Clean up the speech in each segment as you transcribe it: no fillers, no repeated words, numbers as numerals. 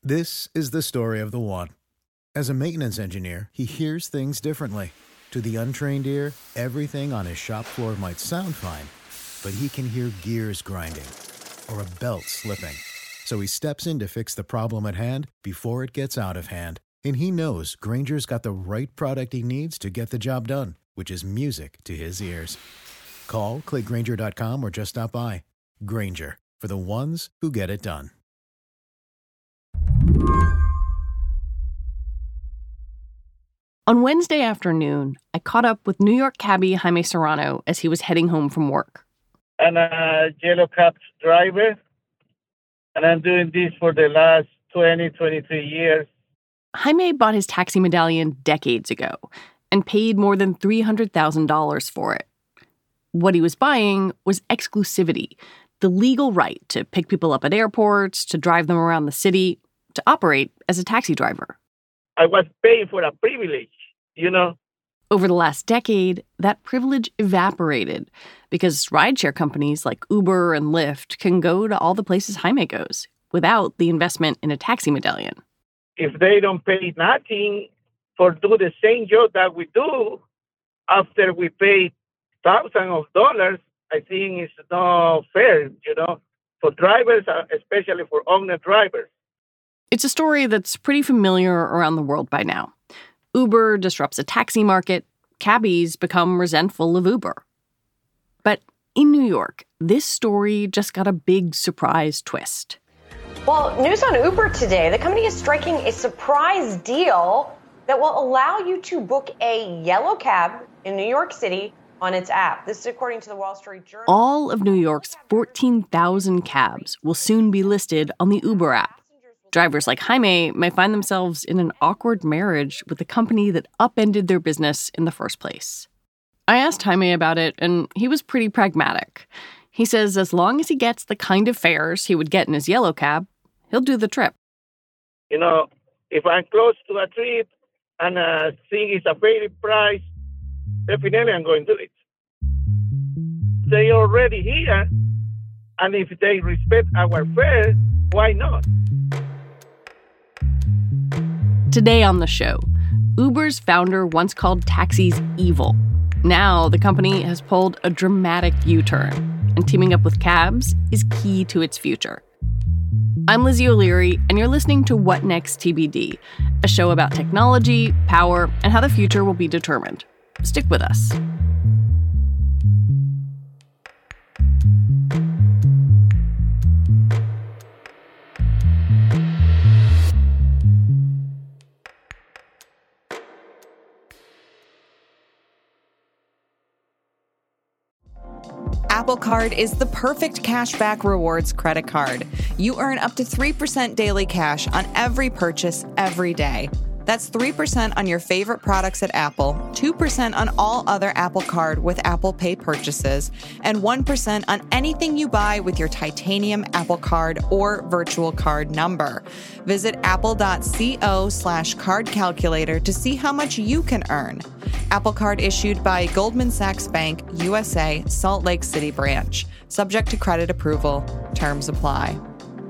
This is the story of the one. As a maintenance engineer, he hears things differently. To the untrained ear, everything on his shop floor might sound fine, but he can hear gears grinding or a belt slipping. So he steps in to fix the problem at hand before it gets out of hand. And he knows Grainger's got the right product he needs to get the job done, which is music to his ears. Call, click Grainger.com, or just stop by. Grainger, for the ones who get it done. On Wednesday afternoon, I caught up with New York cabbie Jaime Serrano as he was heading home from work. I'm a yellow cab driver, and I'm doing this for the last 23 years. Jaime bought his taxi medallion decades ago and paid more than $300,000 for it. What he was buying was exclusivity, the legal right to pick people up at airports, to drive them around the city, to operate as a taxi driver. I was paying for a privilege, you know. Over the last decade, that privilege evaporated because rideshare companies like Uber and Lyft can go to all the places Jaime goes without the investment in a taxi medallion. If they don't pay nothing for do the same job that we do, after we pay thousands of dollars, I think it's not fair, you know, for drivers, especially for owner drivers. It's a story that's pretty familiar around the world by now. Uber disrupts a taxi market. Cabbies become resentful of Uber. But in New York, this story just got a big surprise twist. Well, news on Uber today. The company is striking a surprise deal that will allow you to book a yellow cab in New York City on its app. This is according to the Wall Street Journal. All of New York's 14,000 cabs will soon be listed on the Uber app. Drivers like Jaime may find themselves in an awkward marriage with the company that upended their business in the first place. I asked Jaime about it, and he was pretty pragmatic. He says as long as he gets the kind of fares he would get in his yellow cab, he'll do the trip. You know, if I'm close to a trip and think it's a fair price, definitely I'm going to do it. They're already here, and if they respect our fare, why not? Today on the show, Uber's founder once called taxis evil. Now the company has pulled a dramatic U-turn, and teaming up with cabs is key to its future. I'm Lizzie O'Leary, and you're listening to What Next TBD, a show about technology, power, and how the future will be determined. Stick with us. Apple Card is the perfect cashback rewards credit card. You earn up to 3% daily cash on every purchase every day. That's 3% on your favorite products at Apple, 2% on all other Apple Card with Apple Pay purchases, and 1% on anything you buy with your titanium Apple Card or virtual card number. Visit apple.co/card calculator to see how much you can earn. Apple Card issued by Goldman Sachs Bank, USA, Salt Lake City branch. Subject to credit approval. Terms apply.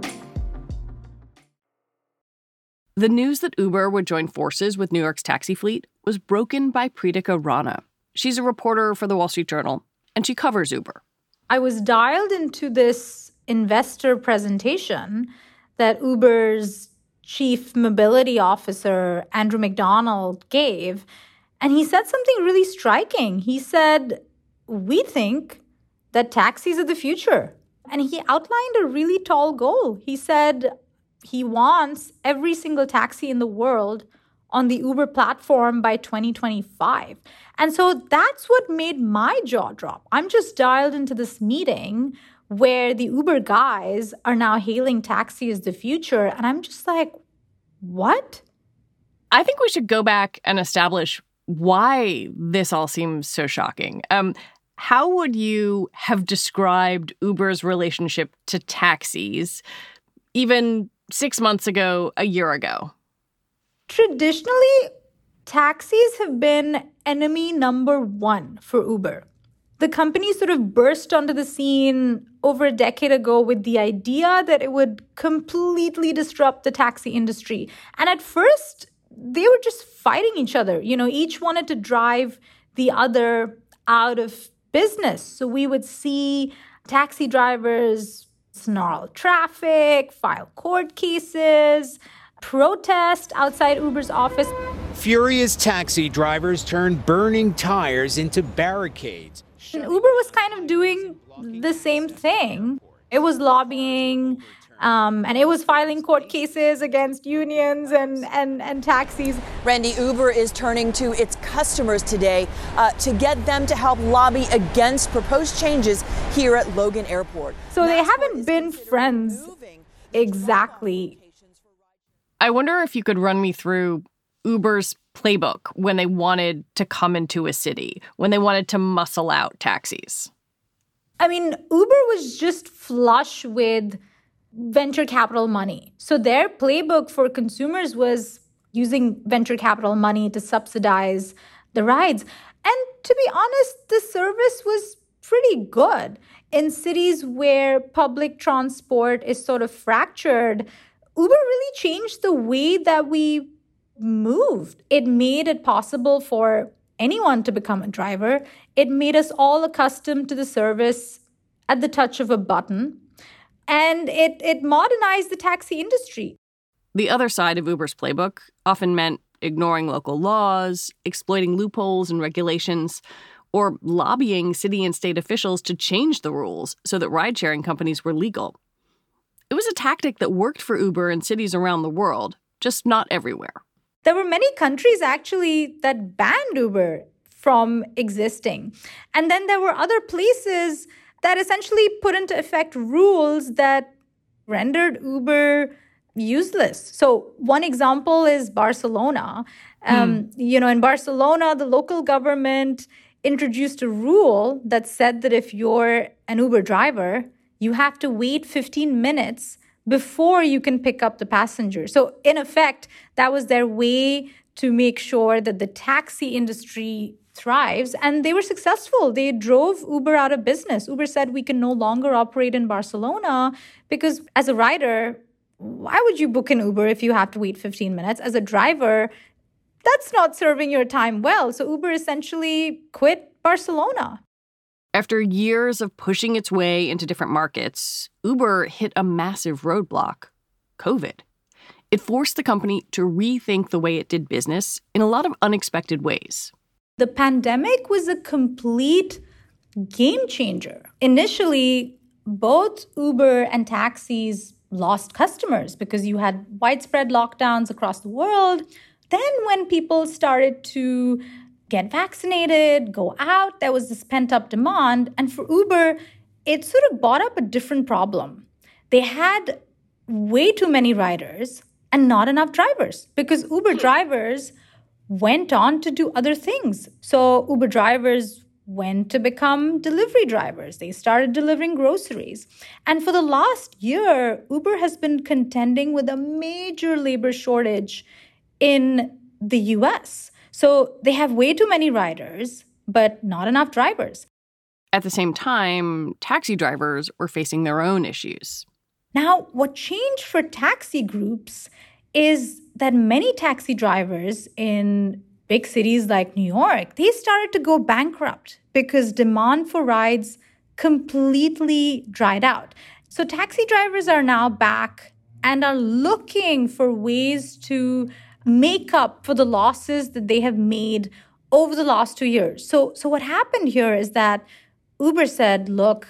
The news that Uber would join forces with New York's taxi fleet was broken by Pritika Rana. She's a reporter for the Wall Street Journal, and she covers Uber. I was dialed into this investor presentation that Uber's chief mobility officer, Andrew McDonald, gave, and he said something really striking. He said, "We think that taxis are the future." And he outlined a really tall goal. He said he wants every single taxi in the world on the Uber platform by 2025. And so that's what made my jaw drop. I'm just dialed into this meeting where the Uber guys are now hailing taxi as the future. And I'm just like, what? I think we should go back and establish why this all seems so shocking. How would you have described Uber's relationship to taxis even 6 months ago, a year ago? Traditionally, taxis have been enemy number one for Uber. The company sort of burst onto the scene over a decade ago with the idea that it would completely disrupt the taxi industry. And at first, they were just fighting each other. Each wanted to drive the other out of business. So we would see taxi drivers snarl traffic, file court cases, protest outside Uber's office. Furious taxi drivers turned burning tires into barricades. And Uber was kind of doing the same thing. It was lobbying, and it was filing court cases against unions and taxis. Randy, Uber is turning to its customers today to get them to help lobby against proposed changes here at Logan Airport. So they haven't been friends exactly. I wonder if you could run me through Uber's playbook when they wanted to come into a city, when they wanted to muscle out taxis. I mean, Uber was just flush with venture capital money. So their playbook for consumers was using venture capital money to subsidize the rides. And to be honest, the service was pretty good. In cities where public transport is sort of fractured, Uber really changed the way that we moved. It made it possible for anyone to become a driver. It made us all accustomed to the service at the touch of a button. And it modernized the taxi industry. The other side of Uber's playbook often meant ignoring local laws, exploiting loopholes and regulations, or lobbying city and state officials to change the rules so that ride-sharing companies were legal. It was a tactic that worked for Uber in cities around the world, just not everywhere. There were many countries, actually, that banned Uber from existing. And then there were other places that essentially put into effect rules that rendered Uber useless. So one example is Barcelona. In Barcelona, the local government introduced a rule that said that if you're an Uber driver, you have to wait 15 minutes before you can pick up the passenger. So in effect, that was their way to make sure that the taxi industry thrives. And they were successful. They drove Uber out of business. Uber said we can no longer operate in Barcelona because as a rider, why would you book an Uber if you have to wait 15 minutes? As a driver, that's not serving your time well. So Uber essentially quit Barcelona. After years of pushing its way into different markets, Uber hit a massive roadblock: COVID. It forced the company to rethink the way it did business in a lot of unexpected ways. The pandemic was a complete game changer. Initially, both Uber and taxis lost customers because you had widespread lockdowns across the world. Then when people started to get vaccinated, go out, there was this pent-up demand. And for Uber, it sort of brought up a different problem. They had way too many riders and not enough drivers because Uber drivers went on to do other things. So Uber drivers went to become delivery drivers. They started delivering groceries. And for the last year, Uber has been contending with a major labor shortage in the US. So they have way too many riders, but not enough drivers. At the same time, taxi drivers were facing their own issues. Now, what changed for taxi groups is that many taxi drivers in big cities like New York, they started to go bankrupt because demand for rides completely dried out. So taxi drivers are now back and are looking for ways to make up for the losses that they have made over the last 2 years. So what happened here is that Uber said, look,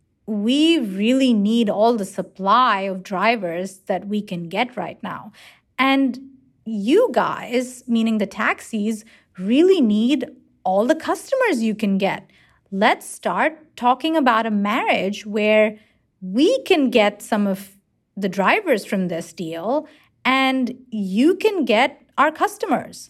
we really need all the supply of drivers that we can get right now. And you guys, meaning the taxis, really need all the customers you can get. Let's start talking about a marriage where we can get some of the drivers from this deal and you can get our customers.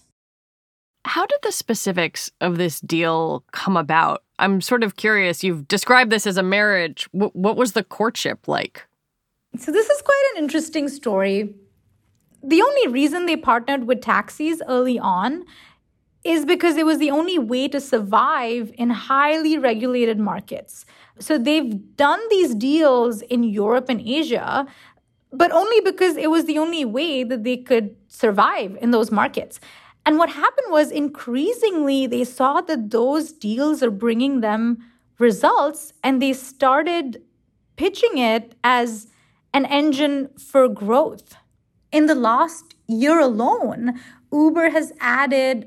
How did the specifics of this deal come about? I'm sort of curious. You've described this as a marriage. What was the courtship like? So this is quite an interesting story. The only reason they partnered with taxis early on is because it was the only way to survive in highly regulated markets. So they've done these deals in Europe and Asia, but only because it was the only way that they could survive in those markets. And what happened was increasingly they saw that those deals are bringing them results, and they started pitching it as an engine for growth. In the last year alone, Uber has added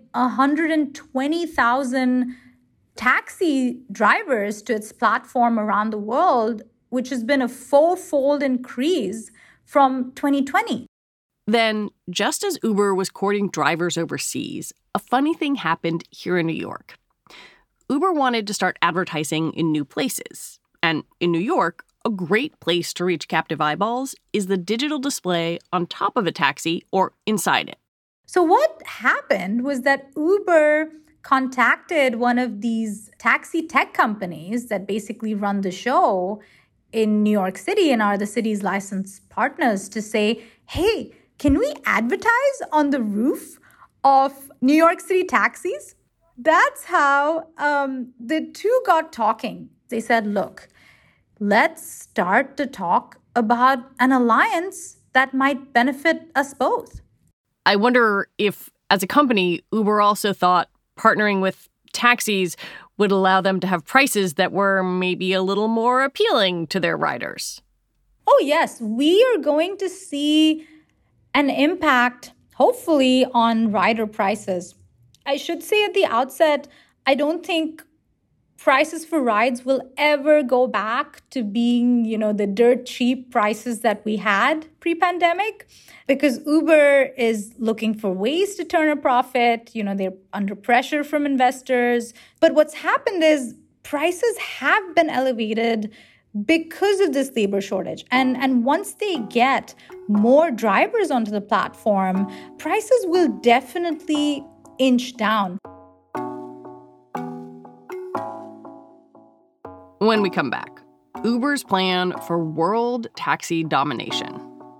120,000 taxi drivers to its platform around the world, which has been a fourfold increase from 2020. Then, just as Uber was courting drivers overseas, a funny thing happened here in New York. Uber wanted to start advertising in new places. And in New York, a great place to reach captive eyeballs is the digital display on top of a taxi or inside it. So what happened was that Uber contacted one of these taxi tech companies that basically run the show in New York City and are the city's licensed partners to say, hey, can we advertise on the roof of New York City taxis? That's how the two got talking. They said, look, let's start to talk about an alliance that might benefit us both. I wonder if, as a company, Uber also thought partnering with taxis would allow them to have prices that were maybe a little more appealing to their riders. Oh, yes. We are going to see an impact, hopefully, on rider prices. I should say at the outset, I don't think prices for rides will ever go back to being, the dirt cheap prices that we had pre-pandemic, because Uber is looking for ways to turn a profit. They're under pressure from investors. But what's happened is prices have been elevated because of this labor shortage. And once they get more drivers onto the platform, prices will definitely inch down. When we come back, Uber's plan for world taxi domination.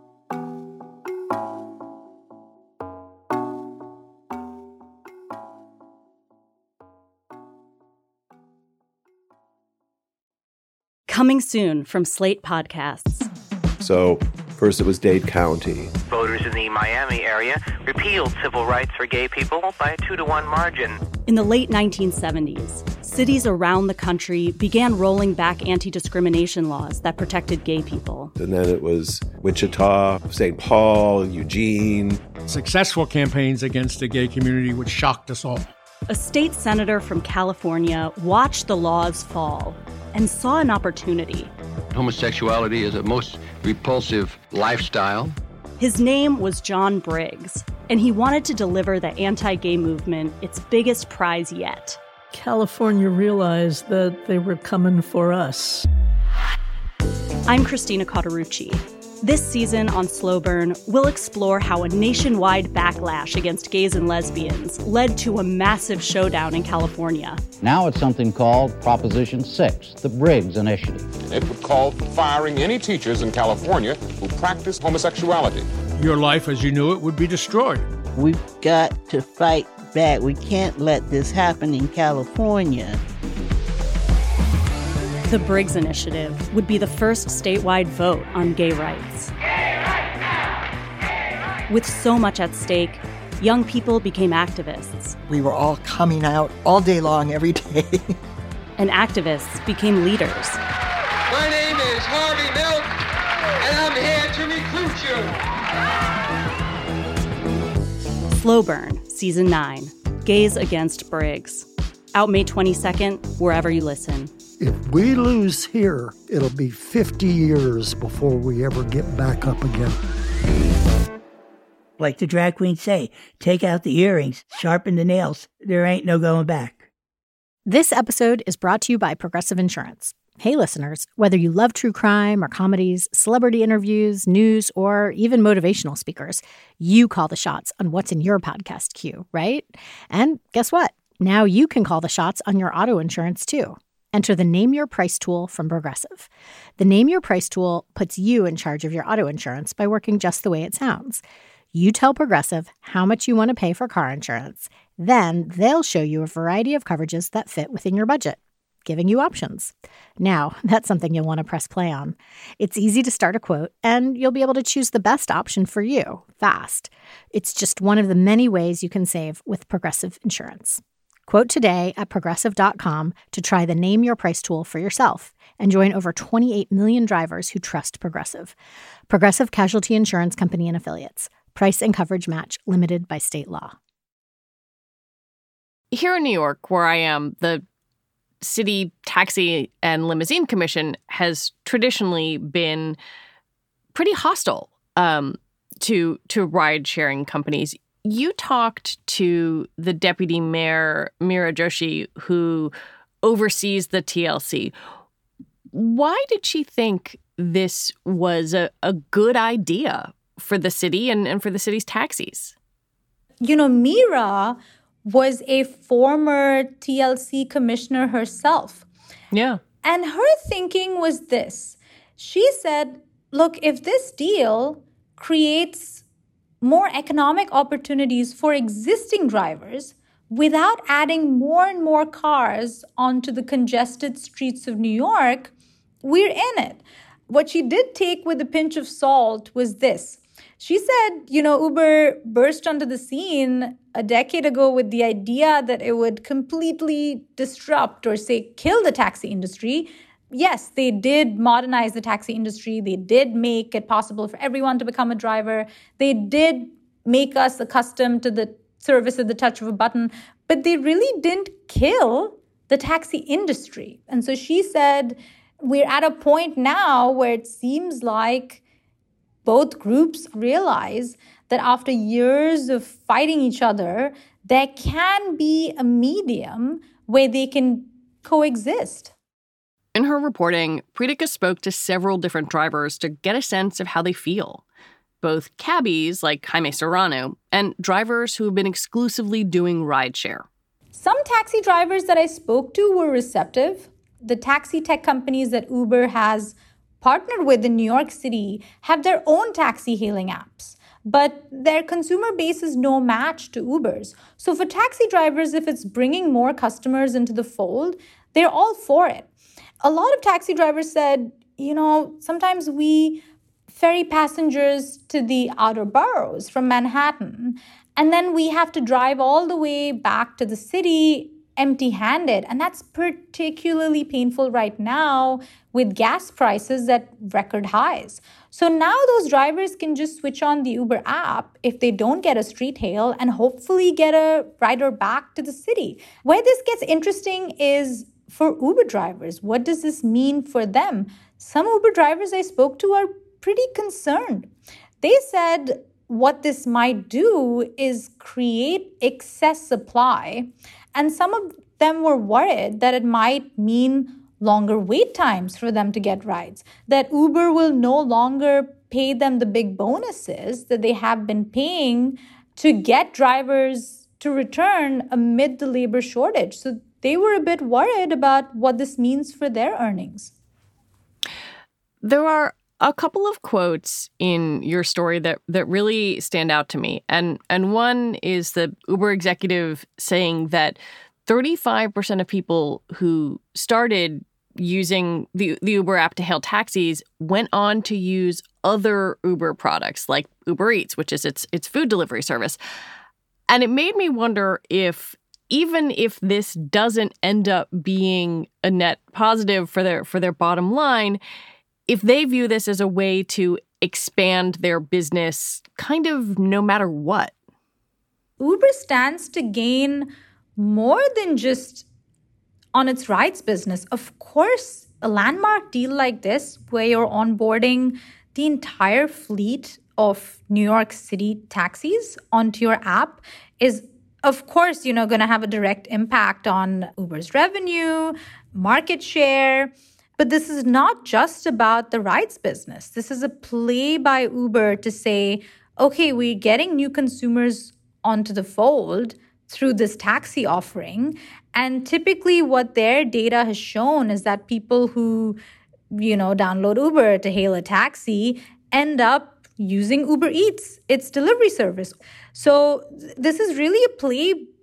Coming soon from Slate Podcasts. So, first it was Dade County. Voters in the Miami area repealed civil rights for gay people by a 2-to-1 margin. In the late 1970s, cities around the country began rolling back anti-discrimination laws that protected gay people. And then it was Wichita, St. Paul, Eugene. Successful campaigns against the gay community, which shocked us all. A state senator from California watched the laws fall and saw an opportunity. Homosexuality is a most repulsive lifestyle. His name was John Briggs, and he wanted to deliver the anti-gay movement its biggest prize yet. California realized that they were coming for us. I'm Christina Cauterucci. This season on Slow Burn, we'll explore how a nationwide backlash against gays and lesbians led to a massive showdown in California. Now it's something called Proposition 6, the Briggs Initiative. It would call for firing any teachers in California who practice homosexuality. Your life as you knew it would be destroyed. We've got to fight back. We can't let this happen in California. The Briggs Initiative would be the first statewide vote on gay rights. Gay rights now! Gay rights! With so much at stake, young people became activists. We were all coming out all day long, every day. And activists became leaders. My name is Harvey Milk, and I'm here to recruit you. Slow Burn, Season 9, Gays Against Briggs. Out May 22nd, wherever you listen. If we lose here, it'll be 50 years before we ever get back up again. Like the drag queens say, take out the earrings, sharpen the nails. There ain't no going back. This episode is brought to you by Progressive Insurance. Hey, listeners, whether you love true crime or comedies, celebrity interviews, news, or even motivational speakers, you call the shots on what's in your podcast queue, right? And guess what? Now you can call the shots on your auto insurance, too. Enter the Name Your Price tool from Progressive. The Name Your Price tool puts you in charge of your auto insurance by working just the way it sounds. You tell Progressive how much you want to pay for car insurance, Then they'll show you a variety of coverages that fit within your budget, giving you options. Now, that's something you'll want to press play on. It's easy to start a quote, and you'll be able to choose the best option for you fast. It's just one of the many ways you can save with Progressive Insurance. Quote today at Progressive.com to try the Name Your Price tool for yourself and join over 28 million drivers who trust Progressive. Progressive Casualty Insurance Company and Affiliates. Price and coverage match limited by state law. Here in New York, where I am, the City Taxi and Limousine Commission has traditionally been pretty hostile to ride-sharing companies. You talked to the deputy mayor, Meera Joshi, who oversees the TLC. Why did she think this was a good idea for the city and for the city's taxis? You know, Meera was a former TLC commissioner herself. Yeah. And her thinking was this. She said, look, if this deal creates more economic opportunities for existing drivers without adding more and more cars onto the congested streets of New York, we're in it. What she did take with a pinch of salt was this. She said, you know, Uber burst onto the scene a decade ago with the idea that it would completely disrupt or, say, kill the taxi industry. Yes, they did modernize the taxi industry. They did make it possible for everyone to become a driver. They did make us accustomed to the service at the touch of a button. But they really didn't kill the taxi industry. And so she said, we're at a point now where it seems like both groups realize that after years of fighting each other, there can be a medium where they can coexist. In her reporting, Pritika spoke to several different drivers to get a sense of how they feel. Both cabbies, like Jaime Serrano, and drivers who have been exclusively doing rideshare. Some taxi drivers that I spoke to were receptive. The taxi tech companies that Uber has partnered with in New York City have their own taxi hailing apps, but their consumer base is no match to Uber's. So for taxi drivers, if it's bringing more customers into the fold, they're all for it. A lot of taxi drivers said, you know, sometimes we ferry passengers to the outer boroughs from Manhattan, and then we have to drive all the way back to the city empty-handed. And that's particularly painful right now with gas prices at record highs. So now those drivers can just switch on the Uber app if they don't get a street hail and hopefully get a rider back to the city. Where this gets interesting is for Uber drivers. What does this mean for them? Some Uber drivers I spoke to are pretty concerned. They said what this might do is create excess supply. And some of them were worried that it might mean longer wait times for them to get rides, that Uber will no longer pay them the big bonuses that they have been paying to get drivers to return amid the labor shortage. So they were a bit worried about what this means for their earnings. There are a couple of quotes in your story that really stand out to me. And one is the Uber executive saying that 35% of people who started using the Uber app to hail taxis went on to use other Uber products like Uber Eats, which is its food delivery service. And it made me wonder if even if this doesn't end up being a net positive for their bottom line, if they view this as a way to expand their business kind of no matter what. Uber stands to gain more than just on its rides business. Of course, a landmark deal like this, where you're onboarding the entire fleet of New York City taxis onto your app, is, of course, going to have a direct impact on Uber's revenue, market share. But this is not just about the rides business. This is a play by Uber to say, okay, we're getting new consumers onto the fold through this taxi offering. And typically what their data has shown is that people who, download Uber to hail a taxi end up using Uber Eats, its delivery service. So this is really a play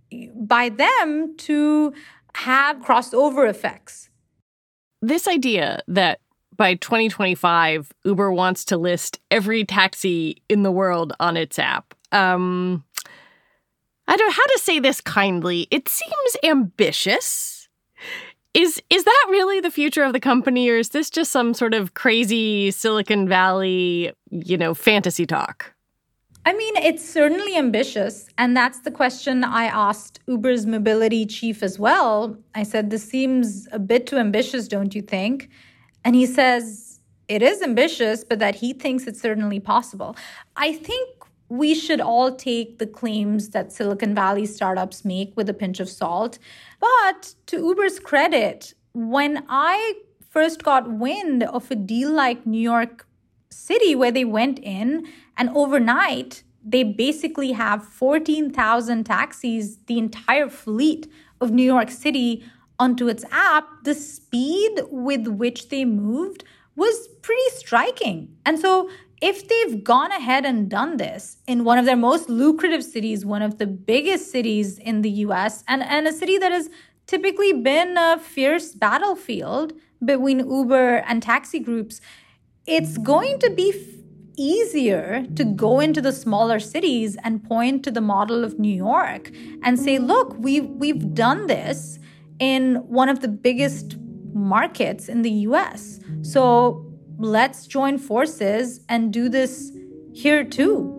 by them to have crossover effects. This idea that by 2025, Uber wants to list every taxi in the world on its app. I don't know how to say this kindly. It seems ambitious. Is that really the future of the company, or is this just some sort of crazy Silicon Valley, fantasy talk? I mean, it's certainly ambitious, and that's the question I asked Uber's mobility chief as well. I said, this seems a bit too ambitious, don't you think? And he says it is ambitious, but that he thinks it's certainly possible. I think we should all take the claims that Silicon Valley startups make with a pinch of salt. But to Uber's credit, when I first got wind of a deal like New York City, where they went in and overnight, they basically have 14,000 taxis, the entire fleet of New York City, onto its app, the speed with which they moved was pretty striking. And so if they've gone ahead and done this in one of their most lucrative cities, one of the biggest cities in the US, and a city that has typically been a fierce battlefield between Uber and taxi groups, it's going to be easier to go into the smaller cities and point to the model of New York and say, look, we've done this in one of the biggest markets in the US. So let's join forces and do this here too.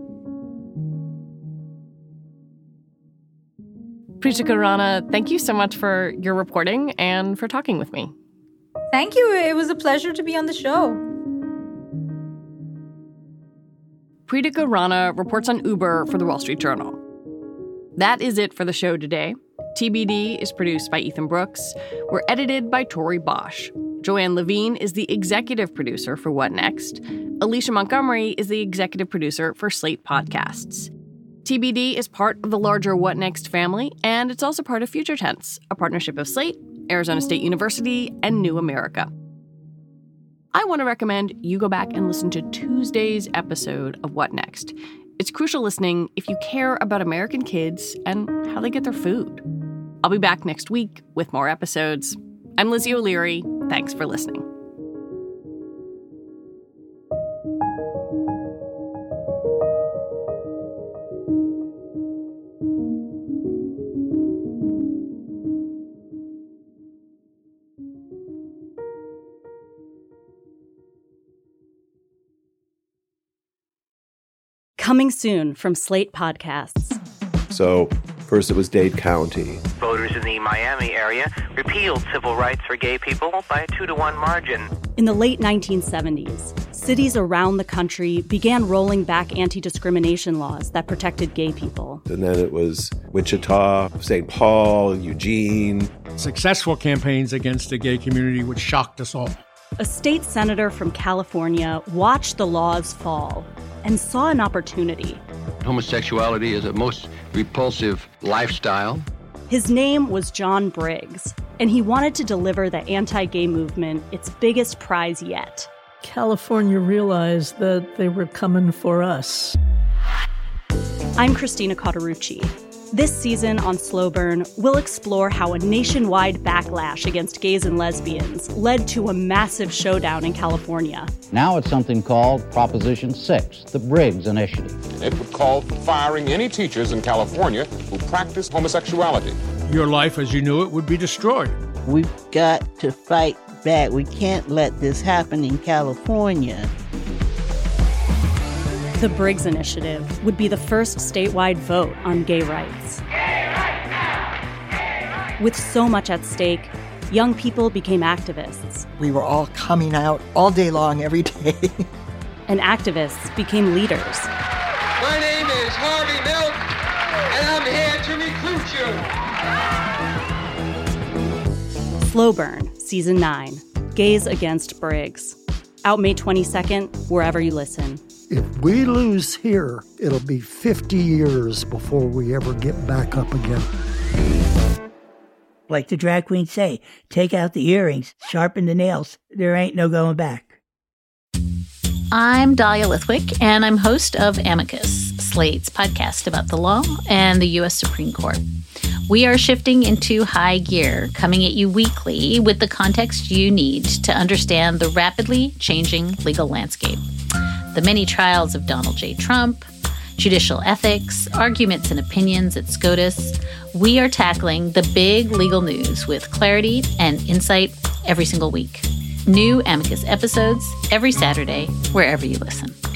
Pritika Rana, thank you so much for your reporting and for talking with me. Thank you. It was a pleasure to be on the show. Pritika Rana reports on Uber for The Wall Street Journal. That is it for the show today. TBD is produced by Ethan Brooks. We're edited by Tori Bosch. Joanne Levine is the executive producer for What Next. Alicia Montgomery is the executive producer for Slate Podcasts. TBD is part of the larger What Next family, and it's also part of Future Tense, a partnership of Slate, Arizona State University, and New America. I want to recommend you go back and listen to Tuesday's episode of What Next. It's crucial listening if you care about American kids and how they get their food. I'll be back next week with more episodes. I'm Lizzie O'Leary. Thanks for listening. Coming soon from Slate Podcasts. So, first it was Dade County. Voters in the Miami area repealed civil rights for gay people by a 2-to-1 margin. In the late 1970s, cities around the country began rolling back anti-discrimination laws that protected gay people. And then it was Wichita, St. Paul, Eugene. Successful campaigns against the gay community, which shocked us all. A state senator from California watched the laws fall and saw an opportunity. Homosexuality is a most repulsive lifestyle. His name was John Briggs, and he wanted to deliver the anti-gay movement its biggest prize yet. California realized that they were coming for us. I'm Christina Cauterucci. This season on Slow Burn, we'll explore how a nationwide backlash against gays and lesbians led to a massive showdown in California. Now it's something called Proposition 6, the Briggs Initiative. It would call for firing any teachers in California who practice homosexuality. Your life as you knew it would be destroyed. We've got to fight back. We can't let this happen in California. The Briggs Initiative would be the first statewide vote on gay rights. Gay rights now! Gay rights! With so much at stake, young people became activists. We were all coming out all day long, every day. And activists became leaders. My name is Harvey Milk, and I'm here to recruit you. Slow Burn, Season 9, Gays Against Briggs. Out May 22nd, wherever you listen. If we lose here, it'll be 50 years before we ever get back up again. Like the drag queens say, take out the earrings, sharpen the nails. There ain't no going back. I'm Dahlia Lithwick, and I'm host of Amicus, Slate's podcast about the law and the U.S. Supreme Court. We are shifting into high gear, coming at you weekly with the context you need to understand the rapidly changing legal landscape. The many trials of Donald J. Trump, judicial ethics, arguments and opinions at SCOTUS. We are tackling the big legal news with clarity and insight every single week. New Amicus episodes every Saturday, wherever you listen.